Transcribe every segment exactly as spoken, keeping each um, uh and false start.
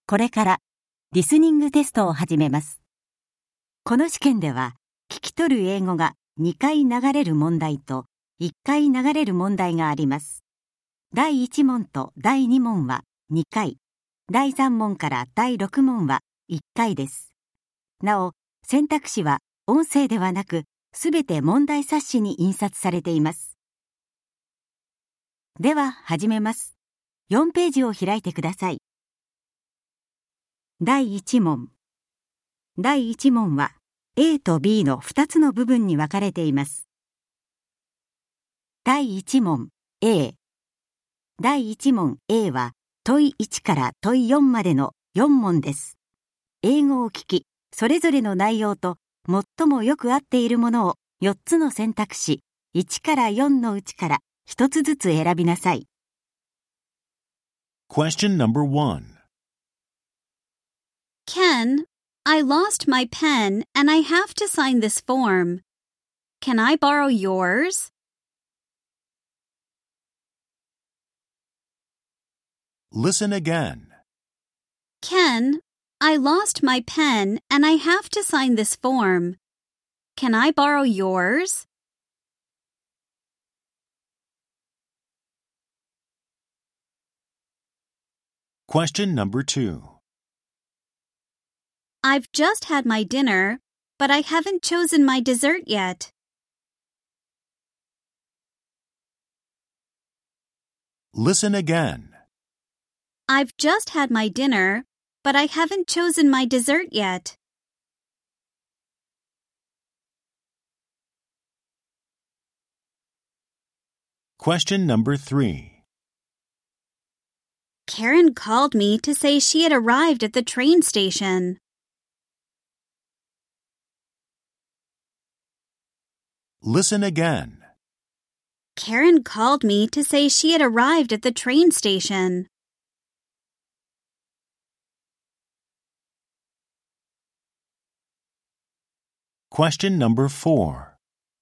これからリスニングテストを始めます。この試験では、聞き取る英語がにかい流れる問題といっかい流れる問題があります。だいいち問とだいに問はにかい、だいさん問からだいろく問はいっかいです。なお、選択肢は音声ではなく、すべて問題冊子に印刷されています。では、始めます。よんページを開いてください。だいいち問。だいいち問は A と B のふたつの部分に分かれています。だいいち問 A。だいいち問 A は問いいちから問いよんまでのよん問です。英語を聞き、それぞれの内容と最もよく合っているものをよっつの選択肢いちからよんのうちからひとつずつ選びなさい。 Question number one. Ken, I lost my pen and I have to sign this form. Can I borrow yours? Listen again. Ken, I lost my pen and I have to sign this form. Can I borrow yours? Question number two. I've just had my dinner, but I haven't chosen my dessert yet. Listen again. I've just had my dinner, but I haven't chosen my dessert yet. Question number three. Karen called me to say she had arrived at the train station. Listen again. Karen called me to say she had arrived at the train station. Question number four.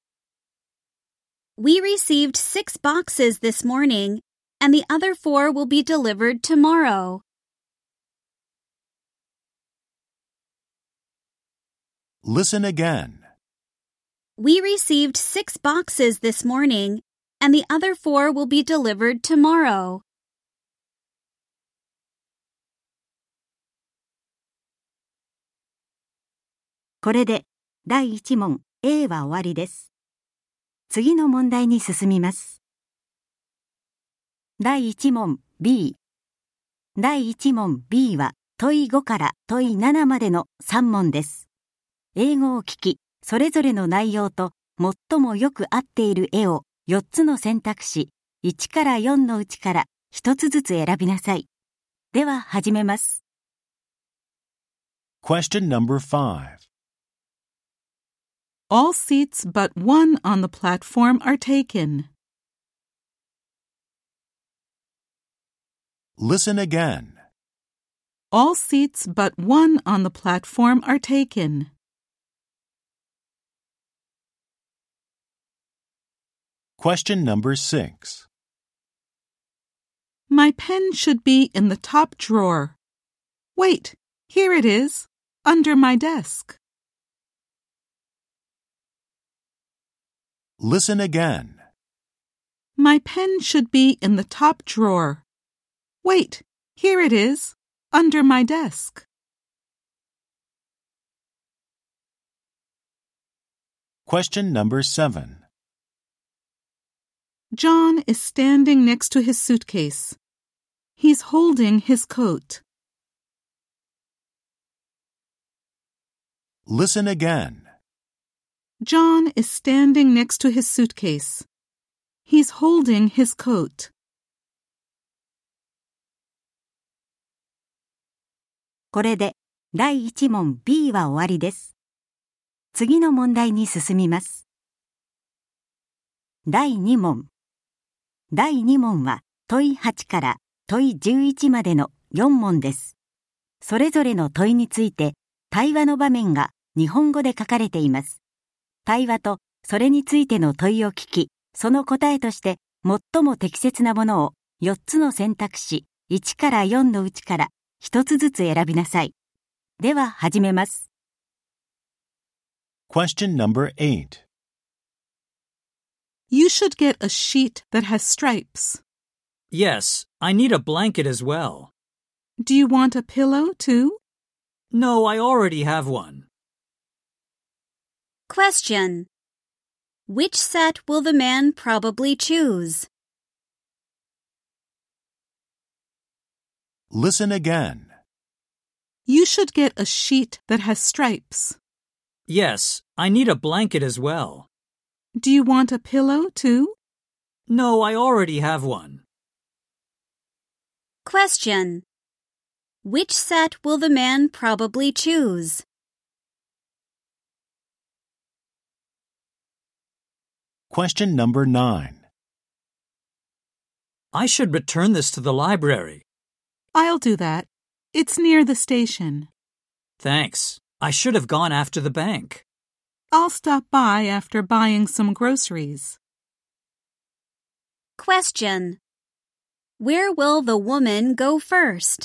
We received six boxes this morning, and the other four will be delivered tomorrow. Listen again. We received six boxes this morning, and the other four will be delivered tomorrow. これでだいいち問 A は終わりです。次の問題に進みます。だいいち問 B。だいいち問 B は問いごから問いななまでのさん問です。英語を聞き、それぞれの内容と最もよく合っている絵をよっつの選択肢いちからよんのうちからひとつずつ選びなさい。では始めます。 Question number five. All seats but one on the platform are taken. Listen again. All seats but one on the platform are taken. Question number six. My pen should be in the top drawer. Wait, here it is, under my desk. Listen again. My pen should be in the top drawer. Wait, here it is, under my desk. Question number seven. John is standing next to his suitcase. He's holding his coat. Listen again. John is standing next to his suitcase. He's holding his coat. これでだいいち問 B は終わりです。次の問題に進みます。だいに問。だいに問は問いはちから問いじゅういちまでのよん問です。それぞれの問いについて対話の場面が日本語で書かれています。対話とそれについての問いを聞き、その答えとして最も適切なものをよっつの選択肢いちからよんのうちから一つずつ選びなさい。では始めます。 Question number eight. You should get a sheet that has stripes. Yes, I need a blanket as well. Do you want a pillow too? No, I already have one. Question. Which set will the man probably choose? Listen again. You should get a sheet that has stripes. Yes, I need a blanket as well. Do you want a pillow too? No, I already have one. Question. Which set will the man probably choose? Question number nine. I should return this to the library. I'll do that. It's near the station. Thanks. I should have gone after the bank. I'll stop by after buying some groceries. Question. Where will the woman go first?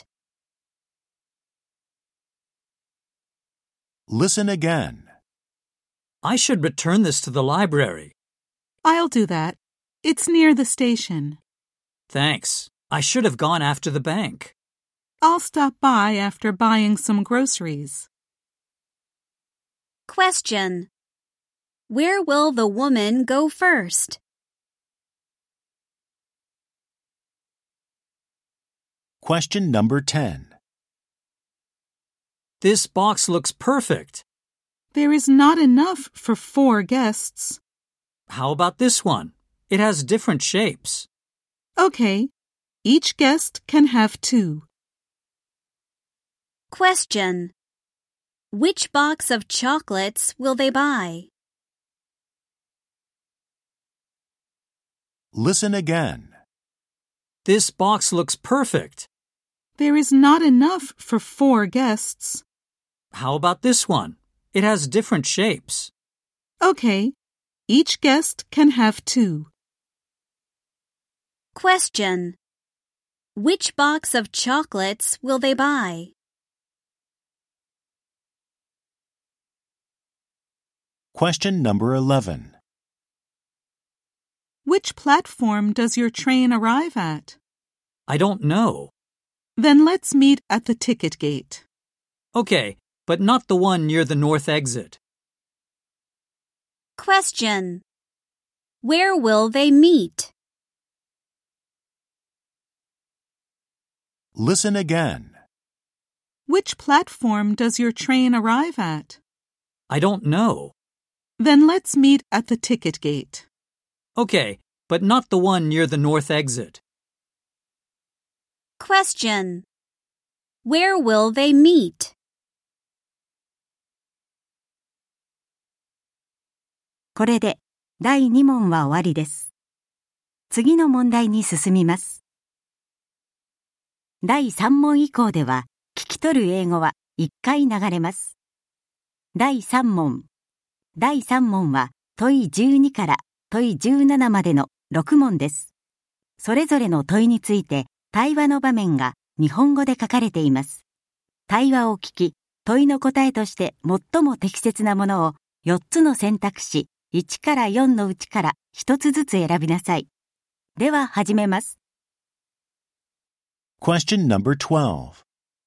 Listen again. I should return this to the library. I'll do that. It's near the station. Thanks. I should have gone after the bank. I'll stop by after buying some groceries. Question. Where will the woman go first? Question number ten. This box looks perfect. There is not enough for four guests. How about this one? It has different shapes. Okay. Each guest can have two. Question. Which box of chocolates will they buy? Listen again. This box looks perfect. There is not enough for four guests. How about this one? It has different shapes. Okay. Each guest can have two. Question. Which box of chocolates will they buy? Question number eleven. Which platform does your train arrive at? I don't know. Then let's meet at the ticket gate. Okay, but not the one near the north exit. Question. Where will they meet? Listen again. Which platform does your train arrive at? I don't know. Then let's meet at the ticket gate. Okay, but not the one near the north exit. Question. Where will they meet? これでだいに問は終わりです。次の問題に進みます。だいさん問以降では聞き取る英語はいっかい流れます。だいさん問。だいさん問は問いじゅうにから問いじゅうななまでのろく問です。それぞれの問いについて対話の場面が日本語で書かれています。対話を聞き、問いの答えとして最も適切なものをよっつの選択肢いちからよんのうちからひとつずつ選びなさい。では始めます。 Question number twelve.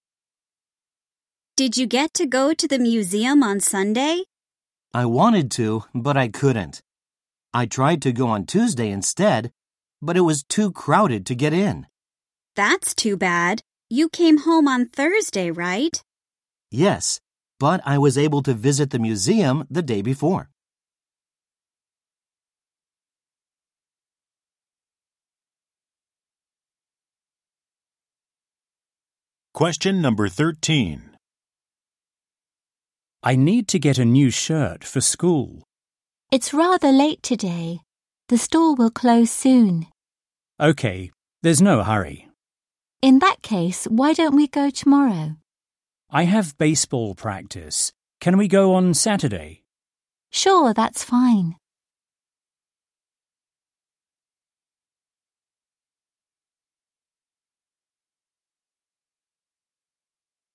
Did you get to go to the museum on Sunday? I wanted to, but I couldn't. I tried to go on Tuesday instead, but it was too crowded to get in. That's too bad. You came home on Thursday, right? Yes, but I was able to visit the museum the day before. Question number thirteen. I need to get a new shirt for school. It's rather late today. The store will close soon. Okay, there's no hurry. In that case, why don't we go tomorrow? I have baseball practice. Can we go on Saturday? Sure, that's fine.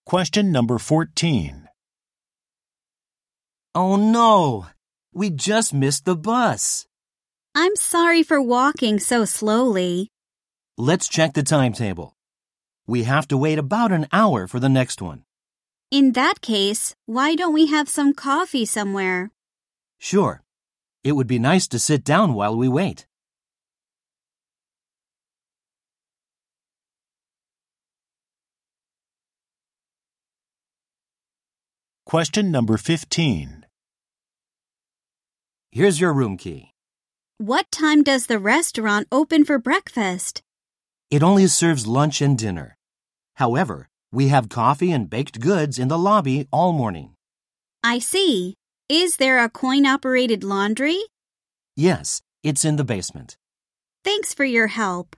Question number fourteen. Oh no! We just missed the bus. I'm sorry for walking so slowly. Let's check the timetable. We have to wait about an hour for the next one. In that case, why don't we have some coffee somewhere? Sure. It would be nice to sit down while we wait. Question number fifteen. Here's your room key. What time does the restaurant open for breakfast? It only serves lunch and dinner. However, we have coffee and baked goods in the lobby all morning. I see. Is there a coin-operated laundry? Yes, it's in the basement. Thanks for your help.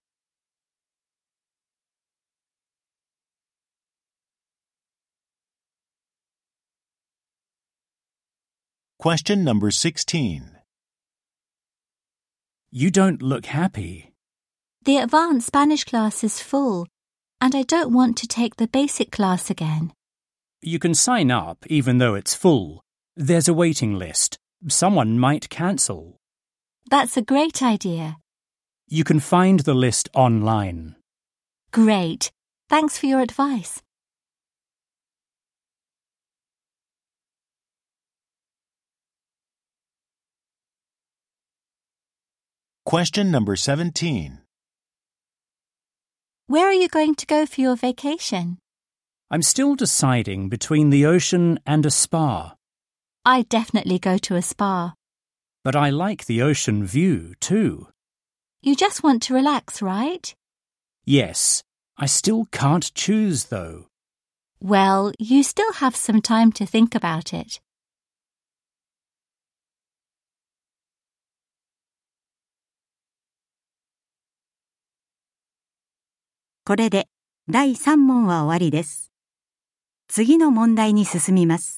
Question number sixteen. You don't look happy. The advanced Spanish class is full, and I don't want to take the basic class again. You can sign up even though it's full. There's a waiting list. Someone might cancel. That's a great idea. You can find the list online. Great. Thanks for your advice. Question number seventeen. Where are you going to go for your vacation? I'm still deciding between the ocean and a spa. I'd definitely go to a spa. But I like the ocean view too. You just want to relax, right? Yes, I still can't choose though. Well, you still have some time to think about it. これでだいさん問は終わりです。次の問題に進みます。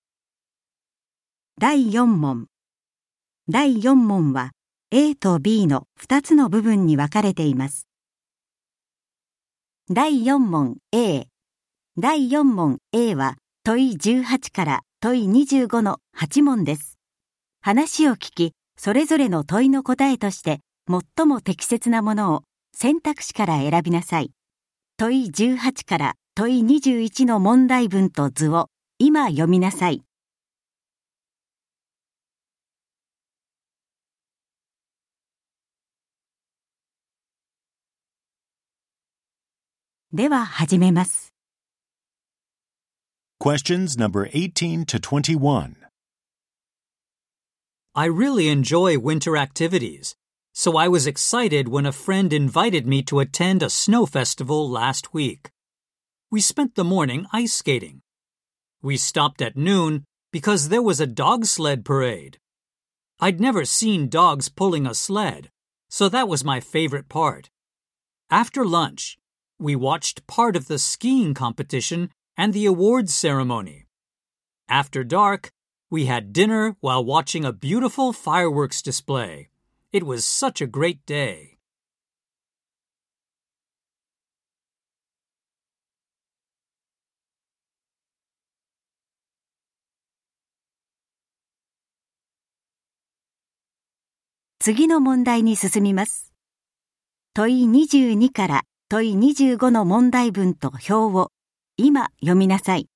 だいよん問。だいよん問は A と B のふたつの部分に分かれています。だいよん問 A。だいよん問 A は問いじゅうはちから問いにじゅうごのはち問です。話を聞き、それぞれの問いの答えとして最も適切なものを選択肢から選びなさい。問いじゅうはちから問いにじゅういちの問題文と図を今読みなさい。では始めます。 Questions number eighteen to twenty-one. I really enjoy winter activities, so I was excited when a friend invited me to attend a snow festival last week. We spent the morning ice skating. We stopped at noon because there was a dog sled parade. I'd never seen dogs pulling a sled, so that was my favorite part. After lunch, we watched part of the skiing competition and the awards ceremony. After dark, we had dinner while watching a beautiful fireworks display. It was such a great day. 「次の問題に進みます。問いにじゅうにから問いにじゅうごの問題文と表を今読みなさい。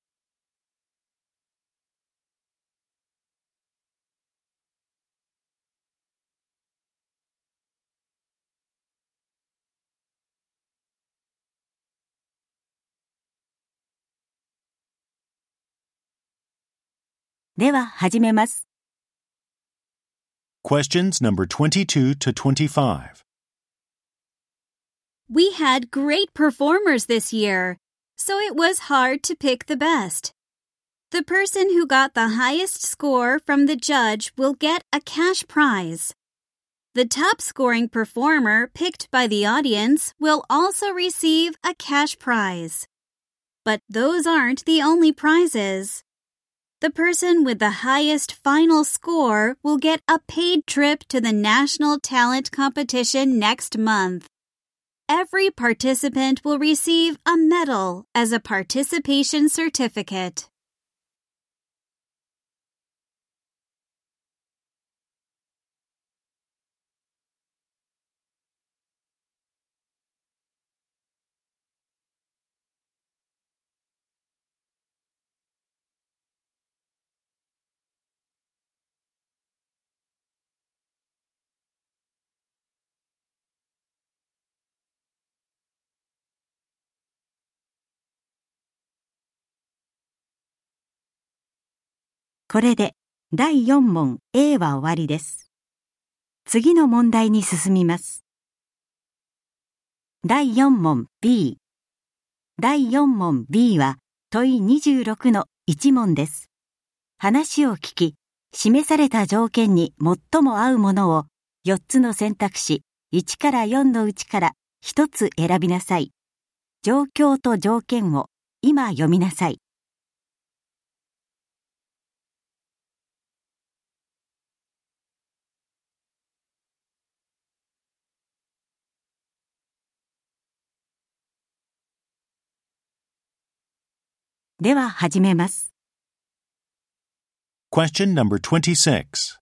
では始めます。 Questions number twenty-two to twenty-five. We had great performers this year, so it was hard to pick the best. The person who got the highest score from the judge will get a cash prize. The top-scoring performer picked by the audience will also receive a cash prize. But those aren't the only prizes. The person with the highest final score will get a paid trip to the national talent competition next month. every participant will receive a medal as a participation certificate. これでだいよん問 A は終わりです。次の問題に進みます。だいよん問 B。だいよん問 B は問いにじゅうろくのいち問です。話を聞き、示された条件に最も合うものをよっつの選択肢いちからよんのうちからひとつ選びなさい。状況と条件を今読みなさい。では始めます。 Question number twenty-six.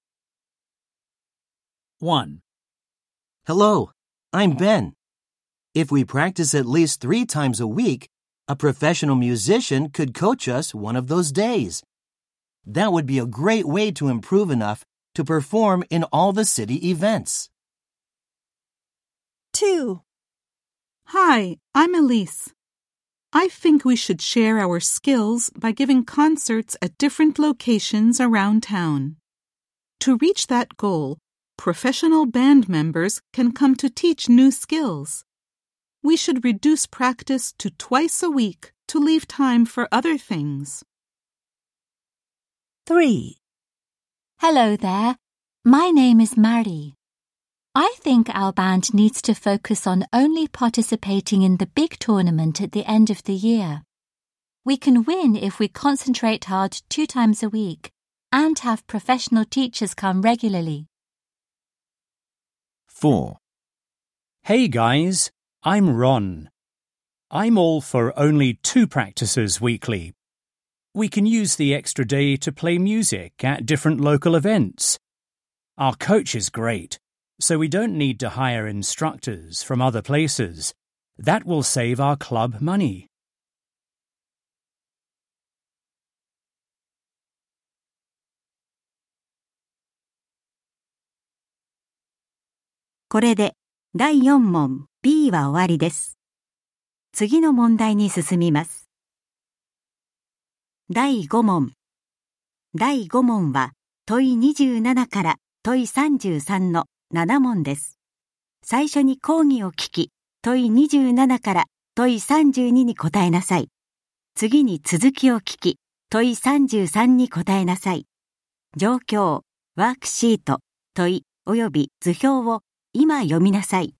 one. Hello, I'm Ben. If we practice at least three times a week, a professional musician could coach us one of those days. That would be a great way to improve enough to perform in all the city events. two. Hi, I'm Elise. I think we should share our skills by giving concerts at different locations around town. To reach that goal, professional band members can come to teach new skills. We should reduce practice to twice a week to leave time for other things. three. Hello there. My name is Mary. I think our band needs to focus on only participating in the big tournament at the end of the year. We can win if we concentrate hard two times a week and have professional teachers come regularly. four. Hey guys, I'm Ron. I'm all for only two practices weekly. We can use the extra day to play music at different local events. Our coach is great, so we don't need to hire instructors from other places. That will save our club money. これでだいよん問 B は終わりです。次の問題に進みます。だいご問。だいご問は問いにじゅうななから問いさんじゅうさんのなな問です。最初に講義を聞き、問いにじゅうななから問いさんじゅうにに答えなさい。次に続きを聞き、問いさんじゅうさんに答えなさい。状況、ワークシート、問いおよび図表を今読みなさい。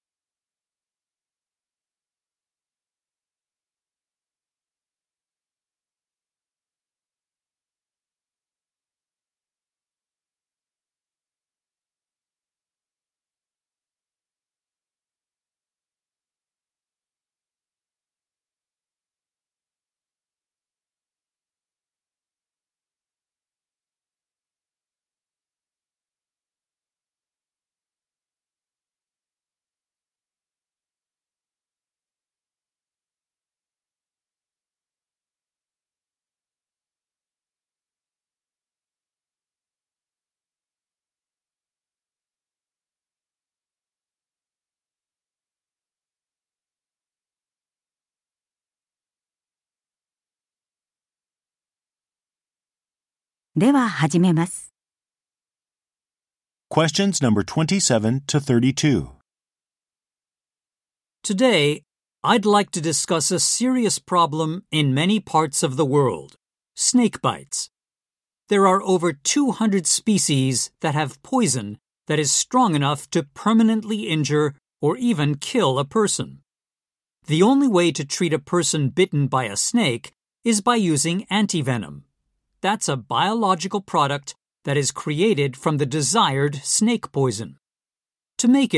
では始めます。 Questions number twenty-seven to thirty-two. Today, I'd like to discuss a serious problem in many parts of the world: snake bites. There are over two hundred species that have poison that is strong enough to permanently injure or even kill a person. The only way to treat a person bitten by a snake is by using antivenom. That's a biological product that is created from the desired snake poison. To make it,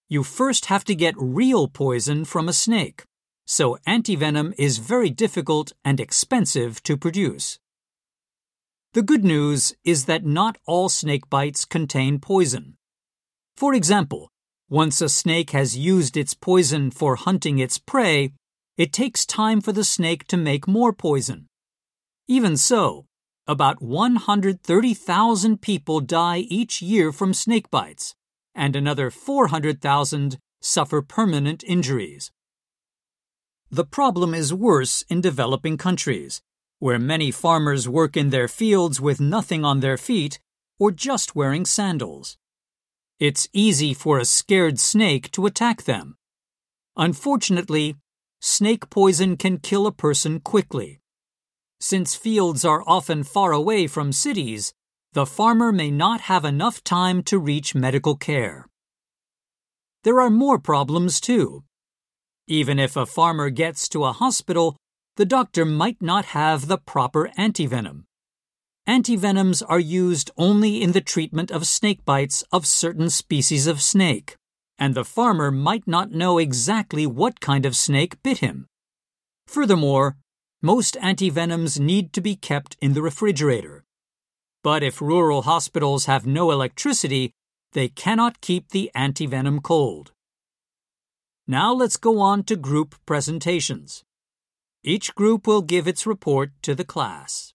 You first have to get real poison from a snake, so antivenom is very difficult and expensive to produce. The good news is that not all snake bites contain poison. For example, once a snake has used its poison for hunting its prey, it takes time for the snake to make more poison. Even so, about one hundred thirty thousand people die each year from snake bites, and another four hundred thousand suffer permanent injuries. The problem is worse in developing countries, where many farmers work in their fields with nothing on their feet or just wearing sandals. It's easy for a scared snake to attack them. Unfortunately, snake poison can kill a person quickly. Since fields are often far away from cities, the farmer may not have enough time to reach medical care. There are more problems too. Even if a farmer gets to a hospital, the doctor might not have the proper antivenom. Antivenoms are used only in the treatment of snake bites of certain species of snake, and the farmer might not know exactly what kind of snake bit him. Furthermore, most antivenoms need to be kept in the refrigerator. But if rural hospitals have no electricity, they cannot keep the antivenom cold. Now let's go on to group presentations. Each group will give its report to the class.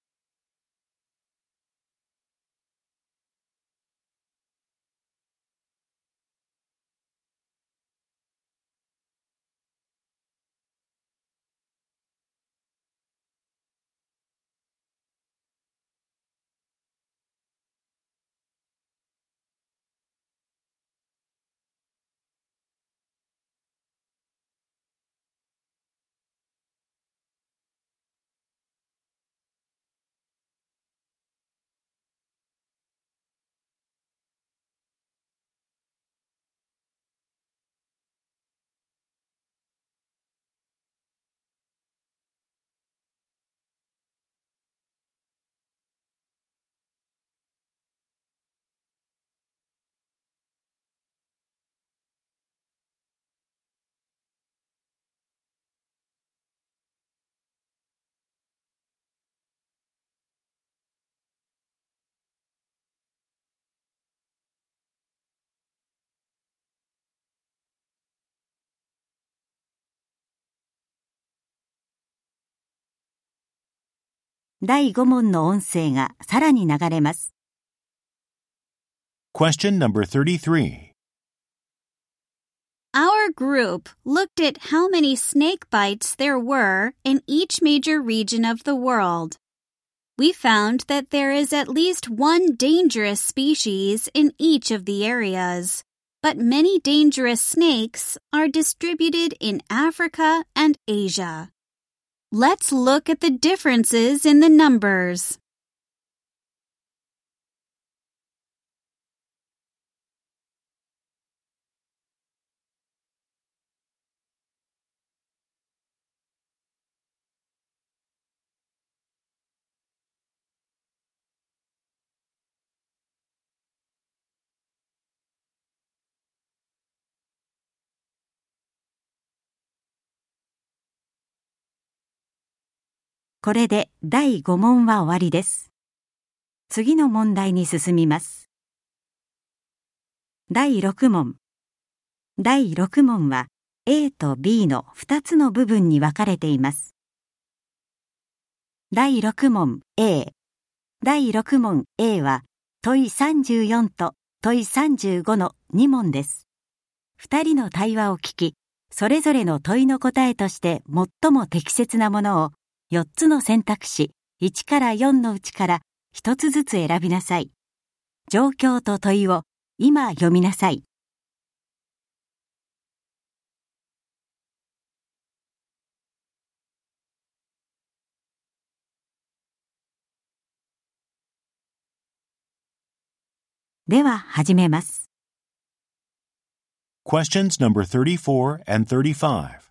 だいご問の音声がさらに流れます。 Question number thirty-three. Our group looked at how many snake bites there were in each major region of the world. We found that there is at least one dangerous species in each of the areas, but many dangerous snakes are distributed in Africa and Asia. Let's look at the differences in the numbers. これでだいご問は終わりです。次の問題に進みます。だいろく問。だいろく問は A と B のふたつの部分に分かれています。だいろく問 A。だいろく問 A は問いさんじゅうよんと問いさんじゅうごのに問です。ふたりの対話を聞き、それぞれの問いの答えとして最も適切なものをよっつの選択肢いちからよんのうちからひとつずつ選びなさい。状況と問いを今読みなさい。では始めます。 Questions number thirty-four and thirty-five.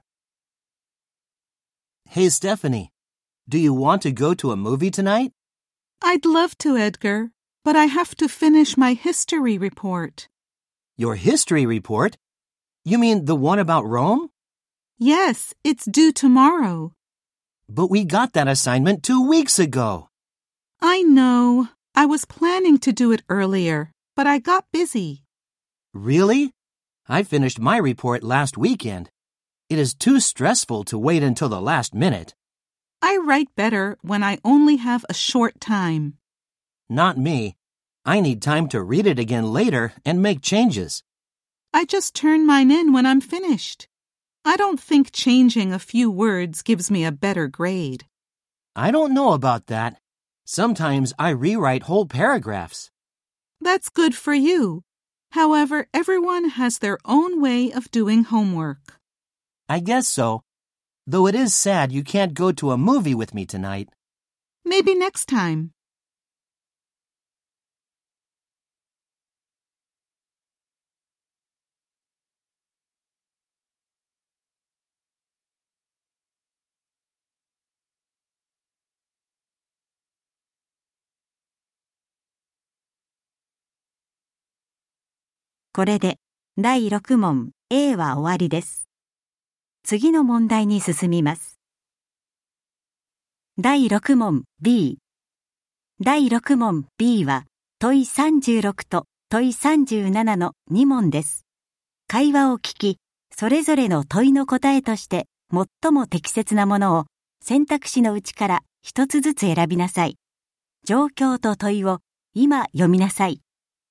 Hey, Stephanie, do you want to go to a movie tonight? I'd love to, Edgar, but I have to finish my history report. Your history report? You mean the one about Rome? Yes, it's due tomorrow. But we got that assignment two weeks ago. I know. I was planning to do it earlier, but I got busy. Really? I finished my report last weekend. It is too stressful to wait until the last minute. I write better when I only have a short time. Not me. I need time to read it again later and make changes. I just turn mine in when I'm finished. I don't think changing a few words gives me a better grade. I don't know about that. Sometimes I rewrite whole paragraphs. That's good for you. However, everyone has their own way of doing homework. I guess so. Though it is sad you can't go to a movie with me tonight. Maybe next time. これでだいろく問 A は終わりです。次の問題に進みます。だいろく問 B。だいろく問 B は問いさんじゅうろくと問いさんじゅうななのに問です。会話を聞き、それぞれの問いの答えとして最も適切なものを選択肢のうちから一つずつ選びなさい。状況と問いを今読みなさい。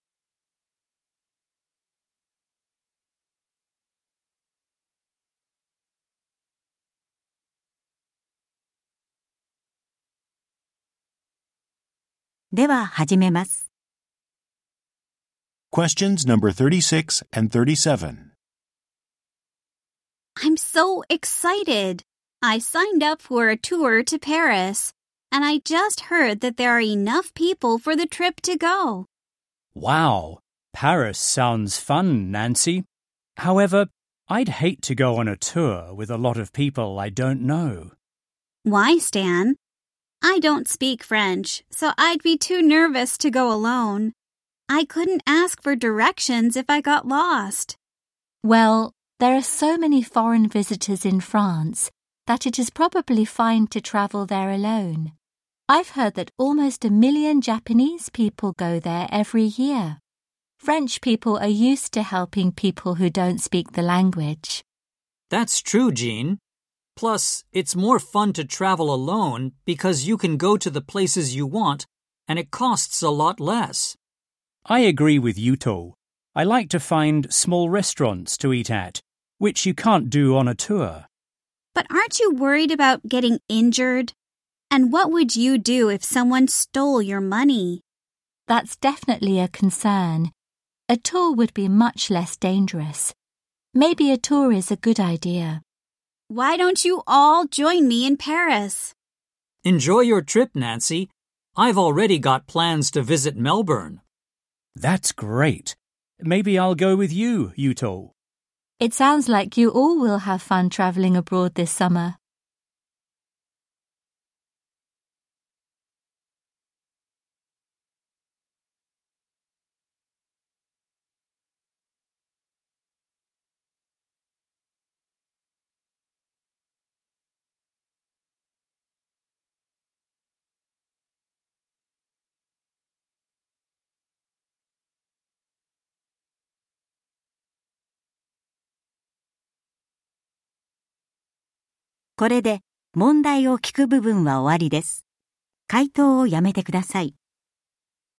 では始めます。 Questions number thirty-six and thirty-seven. I'm so excited. I signed up for a tour to Paris, and I just heard that there are enough people for the trip to go. Wow, Paris sounds fun, Nancy. However, I'd hate to go on a tour with a lot of people I don't know. Why, Stan? I don't speak French, so I'd be too nervous to go alone. I couldn't ask for directions if I got lost. Well, there are so many foreign visitors in France that it is probably fine to travel there alone. I've heard that almost a million Japanese people go there every year. French people are used to helping people who don't speak the language. That's true, Jean. Plus, it's more fun to travel alone because you can go to the places you want and it costs a lot less. I agree with Yuto. I like to find small restaurants to eat at, which you can't do on a tour. But aren't you worried about getting injured? And what would you do if someone stole your money? That's definitely a concern. A tour would be much less dangerous. Maybe a tour is a good idea. Why don't you all join me in Paris? Enjoy your trip, Nancy. I've already got plans to visit Melbourne. That's great. Maybe I'll go with you, Yuto. It sounds like you all will have fun travelling abroad this summer. .これで問題を聞く部分は終わりです。回答をやめてください。